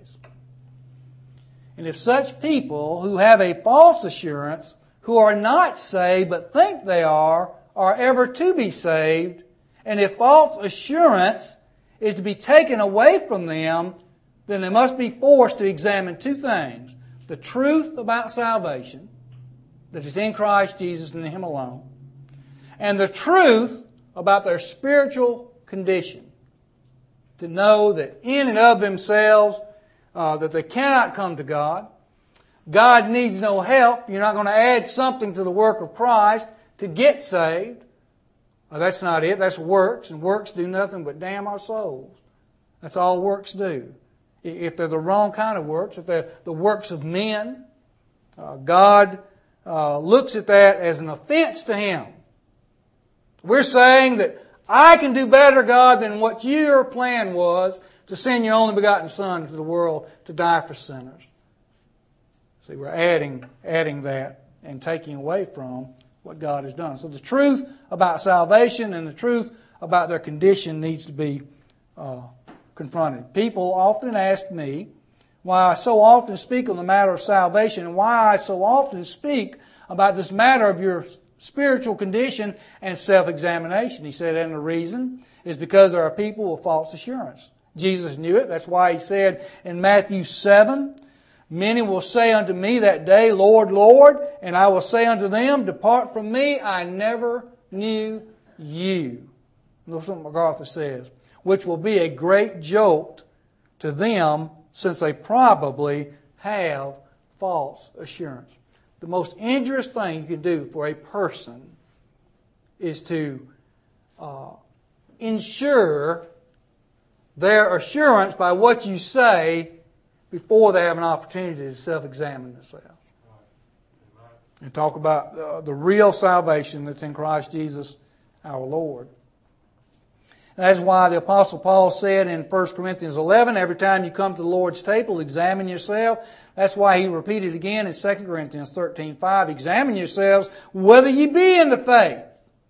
And if such people who have a false assurance, who are not saved but think they are, are ever to be saved, and if false assurance is to be taken away from them, then they must be forced to examine two things. The truth about salvation, that is in Christ Jesus and in Him alone, and the truth about their spiritual condition. To know that in and of themselves, uh, that they cannot come to God. God needs no help. You're not going to add something to the work of Christ to get saved. Well, that's not it. That's works, and works do nothing but damn our souls. That's all works do. If they're the wrong kind of works, if they're the works of men, uh, God uh, looks at that as an offense to Him. We're saying that I can do better, God, than what your plan was to send your only begotten Son to the world to die for sinners. See, we're adding, adding that and taking away from what God has done. So the truth about salvation and the truth about their condition needs to be uh, confronted. People often ask me why I so often speak on the matter of salvation and why I so often speak about this matter of your spiritual condition and self-examination. He said, and the reason is because there are people with false assurance. Jesus knew it. That's why He said in Matthew seven, many will say unto me that day, Lord, Lord, and I will say unto them, depart from me, I never knew you. That's what MacArthur says. Which will be a great jolt to them, since they probably have false assurance. The most injurious thing you can do for a person is to uh, ensure their assurance by what you say before they have an opportunity to self-examine themselves. And talk about uh, the real salvation that's in Christ Jesus our Lord. That's why the Apostle Paul said in First Corinthians eleven, every time you come to the Lord's table, examine yourself. That's why he repeated again in Second Corinthians thirteen five, examine yourselves whether ye be in the faith.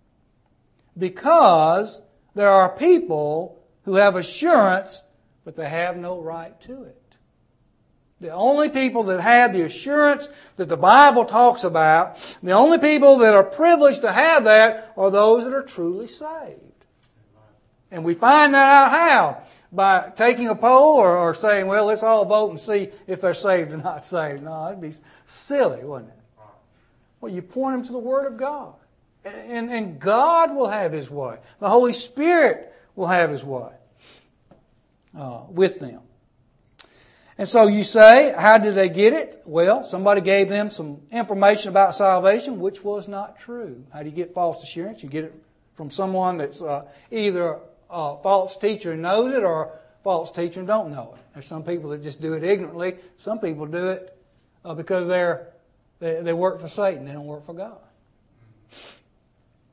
Because there are people who have assurance, but they have no right to it. The only people that have the assurance that the Bible talks about, the only people that are privileged to have that are those that are truly saved. And we find that out how? By taking a poll or, or saying, well, let's all vote and see if they're saved or not saved. No, that'd be silly, wouldn't it? Well, you point them to the Word of God. And, and God will have His way. The Holy Spirit will have His way uh, with them. And so you say, how did they get it? Well, somebody gave them some information about salvation, which was not true. How do you get false assurance? You get it from someone that's uh, either a false teacher and knows it or a false teacher and don't know it. There's some people that just do it ignorantly. Some people do it uh, because they're they, they work for Satan. They don't work for God.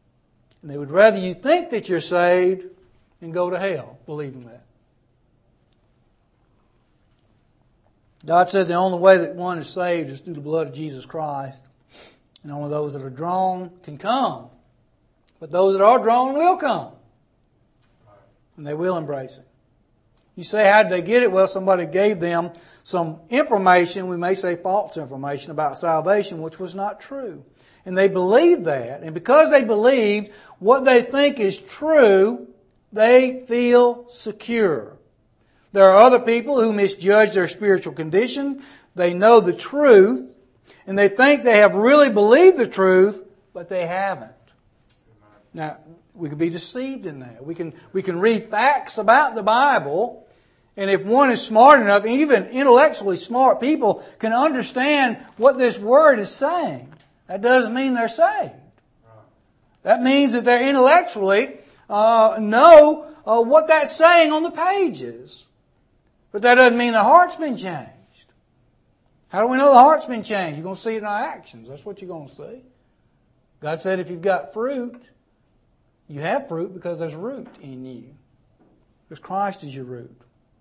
And they would rather you think that you're saved than go to hell believing that. God says the only way that one is saved is through the blood of Jesus Christ. And only those that are drawn can come. But those that are drawn will come. And they will embrace it. You say, how did they get it? Well, somebody gave them some information, we may say false information about salvation, which was not true. And they believed that. And because they believed what they think is true, they feel secure. There are other people who misjudge their spiritual condition. They know the truth, and they think they have really believed the truth, but they haven't. Now, we can be deceived in that. We can, we can read facts about the Bible, and if one is smart enough, even intellectually smart people can understand what this Word is saying. That doesn't mean they're saved. That means that they're intellectually uh, know uh, what that's saying on the pages. But that doesn't mean the heart's been changed. How do we know the heart's been changed? You're going to see it in our actions. That's what you're going to see. God said if you've got fruit, you have fruit because there's root in you. Because Christ is your root.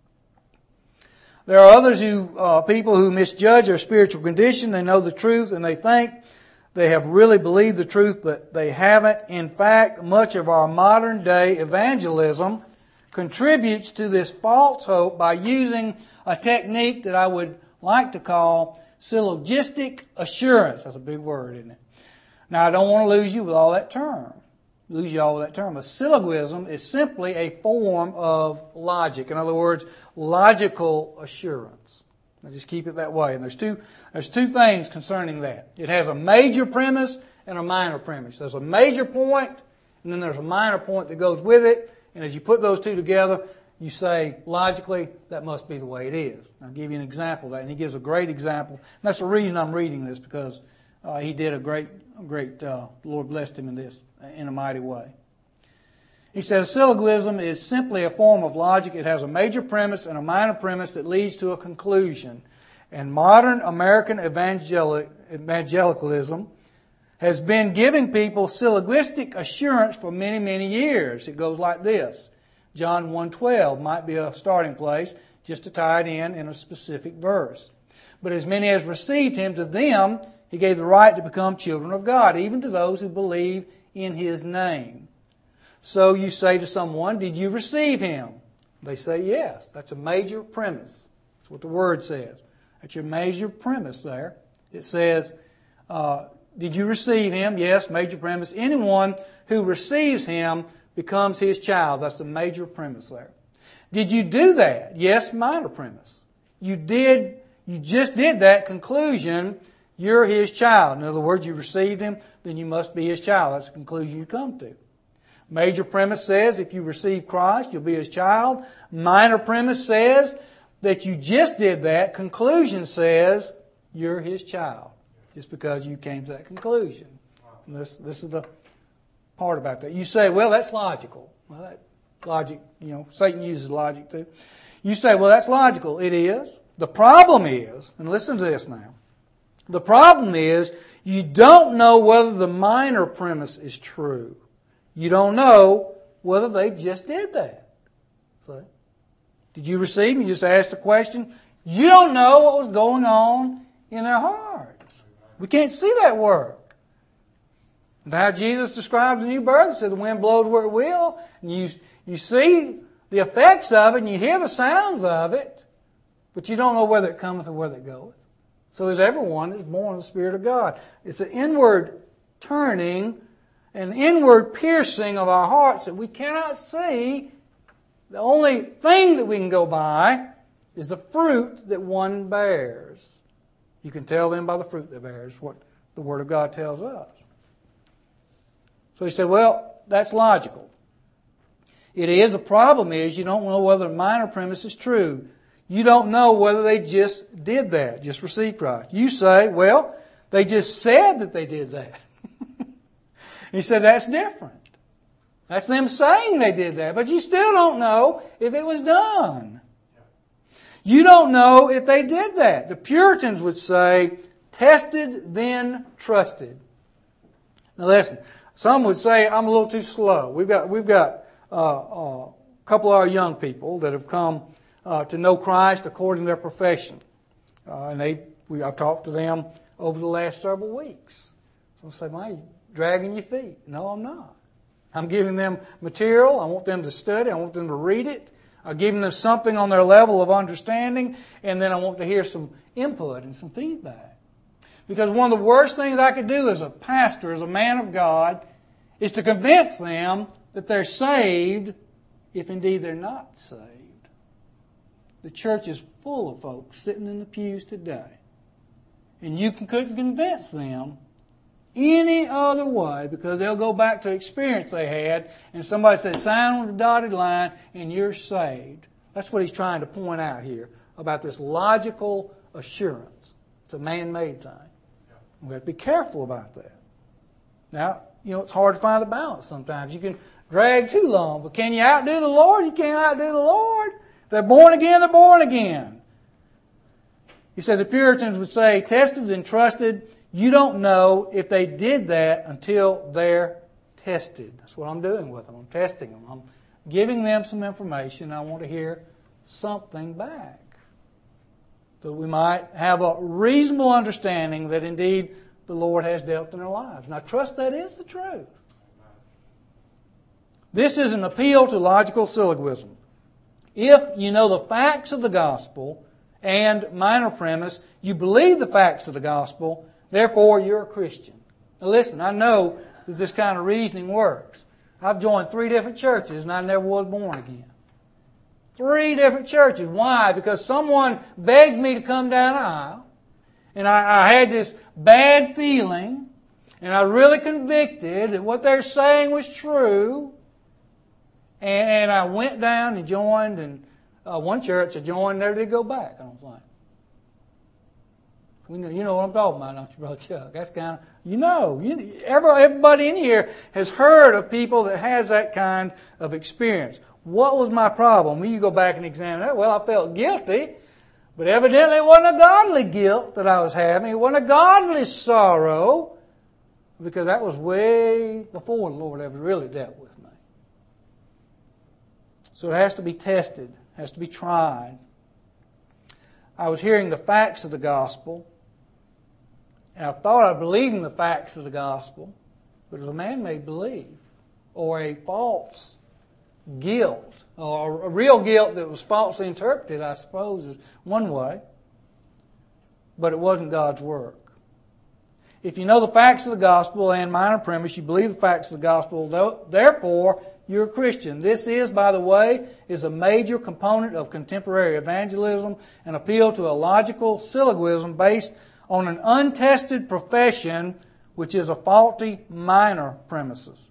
There are others who, uh, people who misjudge their spiritual condition. They know the truth and they think they have really believed the truth, but they haven't. In fact, much of our modern day evangelism contributes to this false hope by using a technique that I would like to call syllogistic assurance. That's a big word, isn't it? Now, I don't want to lose you with all that term. Lose you all with that term. A syllogism is simply a form of logic. In other words, logical assurance. Now just keep it that way. And there's two, there's two things concerning that. It has a major premise and a minor premise. There's a major point, and then there's a minor point that goes with it. And as you put those two together, you say, logically, that must be the way it is. I'll give you an example of that. And he gives a great example. And that's the reason I'm reading this, because uh, he did a great, great, uh, the Lord blessed him in this, in a mighty way. He said, a syllogism is simply a form of logic. It has a major premise and a minor premise that leads to a conclusion. And modern American evangelic, evangelicalism has been giving people syllogistic assurance for many, many years. It goes like this. John one twelve might be a starting place just to tie it in in a specific verse. But as many as received Him, to them He gave the right to become children of God, even to those who believe in His name. So you say to someone, did you receive Him? They say yes. That's a major premise. That's what the Word says. That's your major premise there. It says, uh, did you receive Him? Yes, major premise. Anyone who receives Him becomes His child. That's the major premise there. Did you do that? Yes, minor premise. You did, you just did that. Conclusion, you're His child. In other words, you received Him, then you must be His child. That's the conclusion you come to. Major premise says if you receive Christ, you'll be His child. Minor premise says that you just did that. Conclusion says you're His child. Just because you came to that conclusion. And this, this is the part about that. You say, well, that's logical. Well, that logic, you know, Satan uses logic too. You say, well, that's logical. It is. The problem is, and listen to this now. The problem is you don't know whether the minor premise is true. You don't know whether they just did that. So, did you receive Him? You just asked a question. You don't know what was going on in their hearts. We can't see that work. And how Jesus described the new birth, he said the wind blows where it will, and you, you see the effects of it, and you hear the sounds of it, but you don't know whether it cometh or whether it goeth. So is everyone that is born of the Spirit of God. It's an inward turning, an inward piercing of our hearts that we cannot see. The only thing that we can go by is the fruit that one bears. You can tell them by the fruit they bear, is what the Word of God tells us. So he said, well, that's logical. It is. The problem is you don't know whether the minor premise is true. You don't know whether they just did that, just received Christ. You say, well, they just said that they did that. He said, that's different. That's them saying they did that, but you still don't know if it was done. You don't know if they did that. The Puritans would say, tested, then trusted. Now listen, some would say, I'm a little too slow. We've got, we've got uh, uh, a couple of our young people that have come uh, to know Christ according to their profession. Uh, and they, we, I've talked to them over the last several weeks. So I say, man, you're dragging your feet. No, I'm not. I'm giving them material. I want them to study. I want them to read it. I'm giving them something on their level of understanding. And then I want to hear some input and some feedback. Because one of the worst things I could do as a pastor, as a man of God, is to convince them that they're saved if indeed they're not saved. The church is full of folks sitting in the pews today. And you couldn't convince them any other way because they'll go back to experience they had and somebody said, sign on the dotted line and you're saved. That's what he's trying to point out here about this logical assurance. It's a man-made thing. We have to be careful about that. Now, you know, it's hard to find a balance sometimes. You can drag too long, but can you outdo the Lord? You can't outdo the Lord. If they're born again, they're born again. He said the Puritans would say, tested and trusted. You don't know if they did that until they're tested. That's what I'm doing with them. I'm testing them. I'm giving them some information. I want to hear something back. So we might have a reasonable understanding that indeed the Lord has dealt in their lives. And I trust that is the truth. This is an appeal to logical syllogism. If you know the facts of the gospel and minor premise, you believe the facts of the gospel, therefore you're a Christian. Now listen, I know that this kind of reasoning works. I've joined three different churches and I never was born again. Three different churches. Why? Because someone begged me to come down the aisle. And I, I had this bad feeling. And I was really convicted that what they're saying was true. And, and I went down and joined. And uh, one church I joined, never did go back, I don't think. We know, you know what I'm talking about, don't you, Brother Chuck? That's kind of, you know, you, every, everybody in here has heard of people that has that kind of experience. What was my problem? Well, you go back and examine that. Well, I felt guilty, but evidently it wasn't a godly guilt that I was having. It wasn't a godly sorrow, because that was way before the Lord ever really dealt with me. So it has to be tested, has to be tried. I was hearing the facts of the gospel, and I thought I believed in the facts of the gospel, but it was a man-made belief, or a false guilt, or a real guilt that was falsely interpreted, I suppose, is one way. But it wasn't God's work. If you know the facts of the gospel and minor premise, you believe the facts of the gospel, therefore you're a Christian. This is, by the way, is a major component of contemporary evangelism, an appeal to a logical syllogism based on an untested profession, which is a faulty minor premises.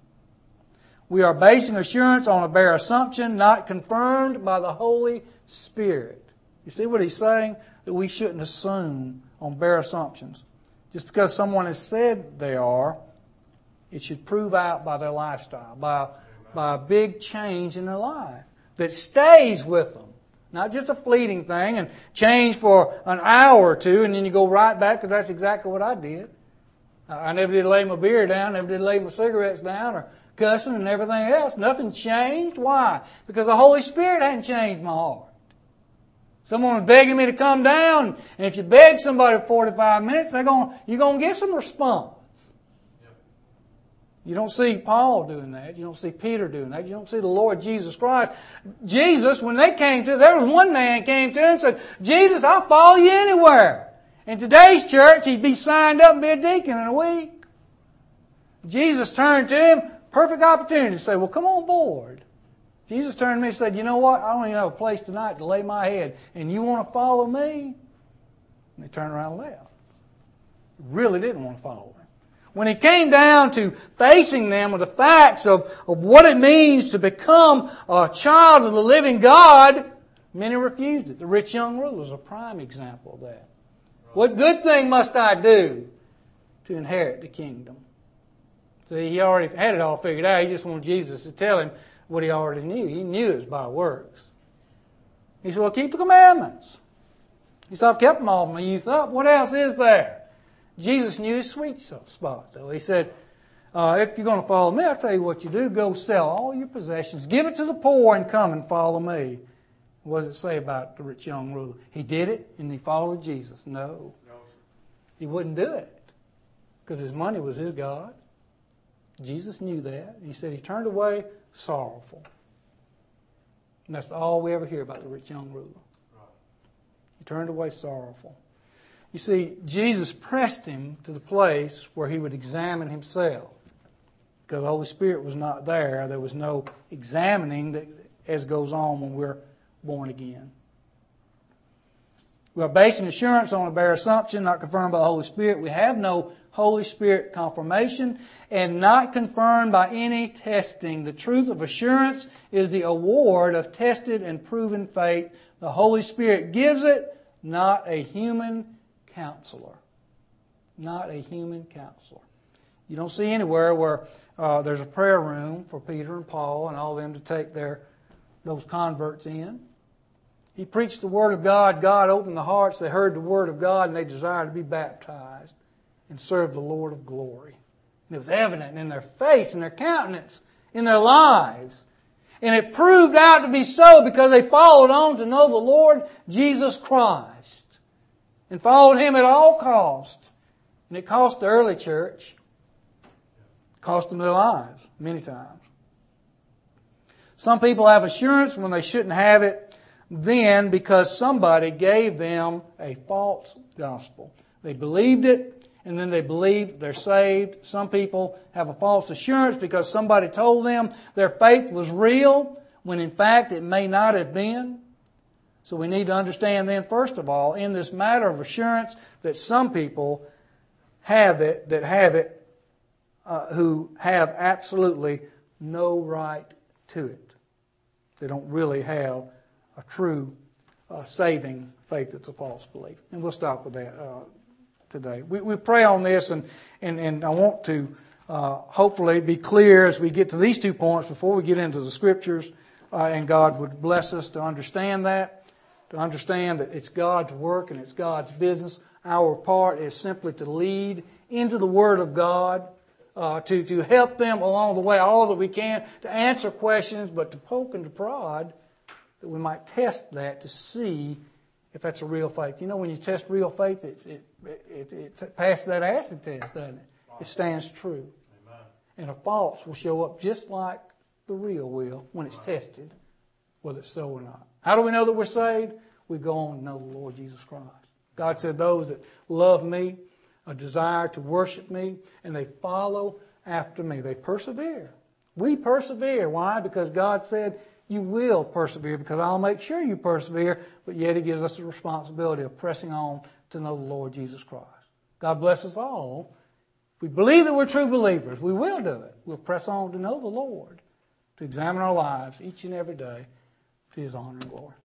We are basing assurance on a bare assumption, not confirmed by the Holy Spirit. You see what he's saying? That we shouldn't assume on bare assumptions. Just because someone has said they are, it should prove out by their lifestyle, by, by a big change in their life that stays with them. Not just a fleeting thing and change for an hour or two and then you go right back, because that's exactly what I did. I never did lay my beer down, never did lay my cigarettes down or cussing and everything else. Nothing changed. Why? Because the Holy Spirit hadn't changed my heart. Someone was begging me to come down, and if you beg somebody for forty-five minutes, they're going, you're going to get some response. Yep. You don't see Paul doing that. You don't see Peter doing that. You don't see the Lord Jesus Christ. Jesus, when they came to, there was one man came to him and said, Jesus, I'll follow you anywhere. In today's church, he'd be signed up and be a deacon in a week. Jesus turned to him, perfect opportunity to say, well, come on board. Jesus turned to me and said, you know what? I don't even have a place tonight to lay my head. And you want to follow me? And they turned around and left. Really didn't want to follow him. When he came down to facing them with the facts of, of what it means to become a child of the living God, many refused it. The rich young ruler is a prime example of that. What good thing must I do to inherit the kingdom? See, he already had it all figured out. He just wanted Jesus to tell him what he already knew. He knew it was by works. He said, well, keep the commandments. He said, I've kept them all my youth up. What else is there? Jesus knew his sweet spot, though. He said, uh, if you're going to follow me, I'll tell you what you do. Go sell all your possessions. Give it to the poor and come and follow me. What does it say about the rich young ruler? He did it and he followed Jesus. No. No, sir. He wouldn't do it because his money was his God. Jesus knew that. He said he turned away sorrowful. And that's all we ever hear about the rich young ruler. Right. He turned away sorrowful. You see, Jesus pressed him to the place where he would examine himself. Because the Holy Spirit was not there. There was no examining that as goes on when we're born again. We are basing assurance on a bare assumption, not confirmed by the Holy Spirit. We have no Holy Spirit confirmation and not confirmed by any testing. The truth of assurance is the award of tested and proven faith. The Holy Spirit gives it, not a human counselor. Not a human counselor. You don't see anywhere where uh, there's a prayer room for Peter and Paul and all of them to take their those converts in. He preached the Word of God. God opened the hearts. They heard the Word of God and they desired to be baptized and serve the Lord of glory. And it was evident in their face, in their countenance, in their lives. And it proved out to be so because they followed on to know the Lord Jesus Christ and followed Him at all cost. And it cost the early church. It cost them their lives many times. Some people have assurance when they shouldn't have it then because somebody gave them a false gospel. They believed it and then they believed they're saved. Some people have a false assurance because somebody told them their faith was real when in fact it may not have been. So we need to understand then, first of all, in this matter of assurance, that some people have it, that have it, uh, who have absolutely no right to it. They don't really have a true uh, saving faith that's a false belief. And we'll stop with that uh, today. We, we pray on this, and, and, and I want to uh, hopefully be clear as we get to these two points before we get into the Scriptures, uh, and God would bless us to understand that, to understand that it's God's work and it's God's business. Our part is simply to lead into the Word of God, Uh, to, to help them along the way, all that we can, to answer questions, but to poke and to prod, that we might test that to see if that's a real faith. You know, when you test real faith, it's, it, it, it, it passes that acid test, doesn't it? It stands true. Amen. And a false will show up just like the real will when it's tested, whether it's so or not. How do we know that we're saved? We go on to know the Lord Jesus Christ. God said, those that love me, a desire to worship me, and they follow after me. They persevere. We persevere. Why? Because God said, you will persevere, because I'll make sure you persevere, but yet He gives us the responsibility of pressing on to know the Lord Jesus Christ. God bless us all. If we believe that we're true believers, we will do it. We'll press on to know the Lord, to examine our lives each and every day to His honor and glory.